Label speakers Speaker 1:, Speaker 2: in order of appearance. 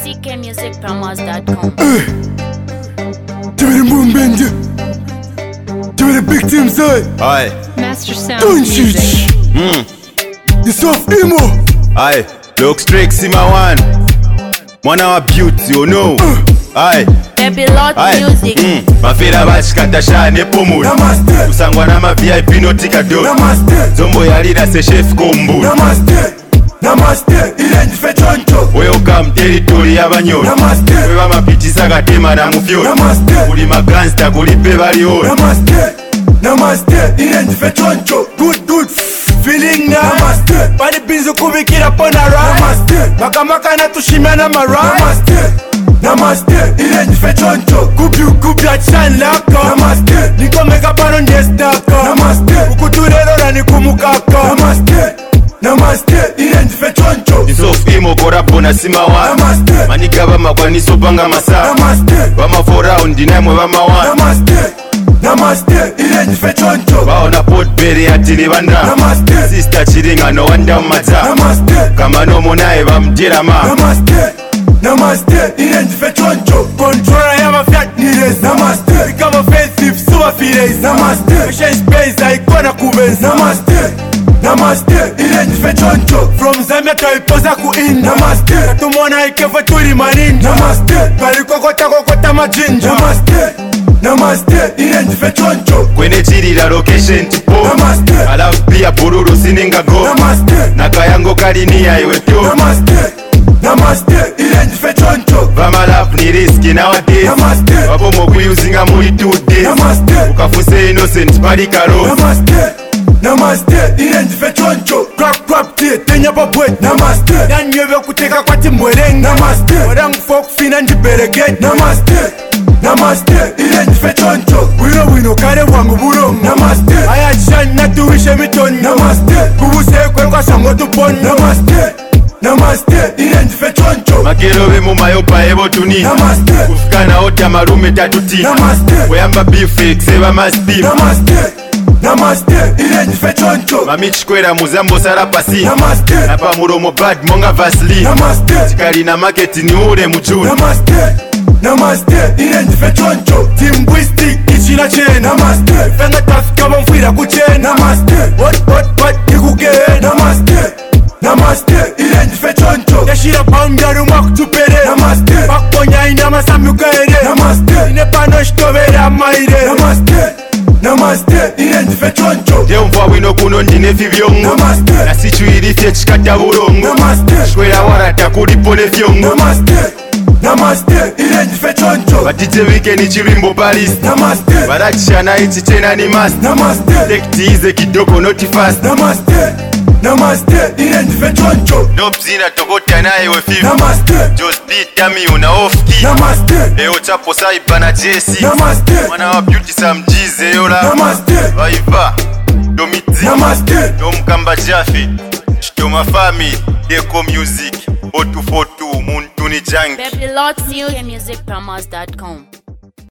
Speaker 1: ckmusicpromos.com.
Speaker 2: Give me the boom bend. Give me the big team side.
Speaker 3: Aye.
Speaker 4: Master Sound
Speaker 2: Don't
Speaker 4: Music.
Speaker 2: shit. The soft emo.
Speaker 3: Aye. Look straight, see my one. Mwana wa beauty, you know. Aye.
Speaker 1: Baby Lot
Speaker 3: Aye.
Speaker 1: Music.
Speaker 3: Mafira bachikata shane pomula.
Speaker 2: Namaste.
Speaker 3: Kusangwa na ma VIP notika do.
Speaker 2: Namaste.
Speaker 3: Zombo yalira se chef kombula.
Speaker 2: Namaste. Namaste. Ile njife choncho.
Speaker 3: Welcome territory y'abanyoni.
Speaker 2: Namaste.
Speaker 3: Weba mapitisa gatema na mufyoni.
Speaker 2: Namaste.
Speaker 3: Kuli magangsta kulipe balioni.
Speaker 2: Namaste. Namaste. Ile njife choncho. Good. Feeling nice. Namaste.
Speaker 5: Bali binzu kubikira pona right.
Speaker 2: Namaste.
Speaker 5: Makamaka na tushimya na marai.
Speaker 2: Namaste. Ile njife choncho.
Speaker 5: Kupya chanlaka.
Speaker 2: Namaste.
Speaker 5: Nikomeka pano ndestaka.
Speaker 2: Namaste.
Speaker 5: Ukuturero na nikumukaka.
Speaker 2: Namaste. Ile njife choncho.
Speaker 3: Isofu imo korapo na sima wana.
Speaker 2: Namaste.
Speaker 3: Manika bamakwaniso panga masana.
Speaker 2: Namaste.
Speaker 3: Bama round namwe bamawana.
Speaker 2: Namaste. Ile njife choncho.
Speaker 3: Baona potberry atili banda.
Speaker 2: Namaste.
Speaker 3: Sister chiringa no wanda maza.
Speaker 2: Namaste.
Speaker 3: Kama nomo naye bamjera ma.
Speaker 2: Namaste. Ile njife choncho.
Speaker 5: Controller ya mafyat nires.
Speaker 2: Namaste.
Speaker 5: Become offensive super feelings.
Speaker 2: Namaste.
Speaker 5: Patient space haikuwa kubeza.
Speaker 2: Namaste. Ile njife choncho.
Speaker 5: From Zambia taipoza kuinda.
Speaker 2: Namaste.
Speaker 5: Tumona ikevo tuli maninja.
Speaker 2: Namaste.
Speaker 5: Bali kokota majinja.
Speaker 2: Namaste. Ile njife choncho.
Speaker 3: Kwene chirira location tipo.
Speaker 2: Namaste.
Speaker 3: Alafu pia bururu sininga go.
Speaker 2: Namaste.
Speaker 3: Nakayango kalini ya iwe tyo.
Speaker 2: Namaste. Ile njife choncho.
Speaker 3: Vama lafu ni riski na wadezi.
Speaker 2: Namaste.
Speaker 3: Wapo mokuyuzinga muri 2 days.
Speaker 2: Namaste.
Speaker 3: Ukafuse innocent bali karo.
Speaker 2: Namaste. Ile njife choncho.
Speaker 5: Crap tie tenya babwet.
Speaker 2: Namaste.
Speaker 5: Nanywe kuteka kwa timbwerenga.
Speaker 2: Namaste.
Speaker 5: Warangu folk fina njiberegete.
Speaker 2: Namaste. Ile njife choncho.
Speaker 5: Wino kare wangu burongo.
Speaker 2: Namaste.
Speaker 5: Aya chan natuwishe mitoni.
Speaker 2: Namaste.
Speaker 5: Kubusekwe kwa shango tuponi.
Speaker 2: Namaste. Ile njife choncho.
Speaker 3: Makerobe mu mayopa ebo tuni.
Speaker 2: Namaste.
Speaker 3: Kufikana ota marume tatuti.
Speaker 2: Namaste.
Speaker 3: Weyamba beefix eba mastim.
Speaker 2: Namaste. Ile njife choncho.
Speaker 3: Mami chikwera muzambo sara pasi.
Speaker 2: Namaste.
Speaker 3: Napa muromo bad monga vasli.
Speaker 2: Namaste.
Speaker 3: Chikali na market ni ure mchuni.
Speaker 2: Namaste. Ile njife choncho.
Speaker 5: Timbwistic ichina chena.
Speaker 2: Namaste.
Speaker 5: Fenga tafika bamfwira kuchena.
Speaker 2: Namaste.
Speaker 5: What nikugena.
Speaker 2: Namaste. Ile njife choncho.
Speaker 5: Yashira pambyari mwakutupere.
Speaker 2: Namaste.
Speaker 5: Bakuponya ina masami ukaere.
Speaker 2: Namaste.
Speaker 5: Ine pano shitobere amaire.
Speaker 2: Namaste. Ile njife choncho.
Speaker 3: Jemvwa wino kuno ndine fivyongo.
Speaker 2: Namaste.
Speaker 3: Nasichuirifye chikata burongo. Shkwera warata kulipone fyongo.
Speaker 2: Namaste. Ile njife choncho.
Speaker 3: Batite weekend chirimbo Paris. Barachana ichi tena ni master. Tektize kidogo noti fast.
Speaker 2: Namaste. Ile njife choncho.
Speaker 3: Dobzina tokota naye we fivu. Just beat tami una off key. Eo chapo saiba na jesi. Mwana wa beauty samjize yola. Waiva Domiti Domkamba Jaffe Shitoma Family Deco Music 4242 Muntuni Jank.
Speaker 1: Baby Lot Music, ckmusicpromos.com.